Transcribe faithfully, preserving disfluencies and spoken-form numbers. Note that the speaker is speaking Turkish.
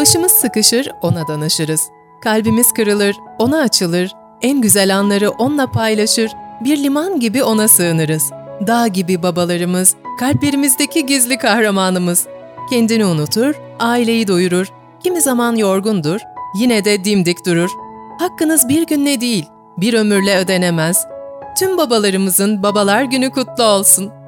Başımız sıkışır, ona danışırız. Kalbimiz kırılır, ona açılır. En güzel anları onunla paylaşır. Bir liman gibi ona sığınırız. Dağ gibi babalarımız, kalplerimizdeki gizli kahramanımız. Kendini unutur, aileyi doyurur. Kimi zaman yorgundur, yine de dimdik durur. Hakkınız bir günle değil, bir ömürle ödenemez. Tüm babalarımızın Babalar Günü kutlu olsun.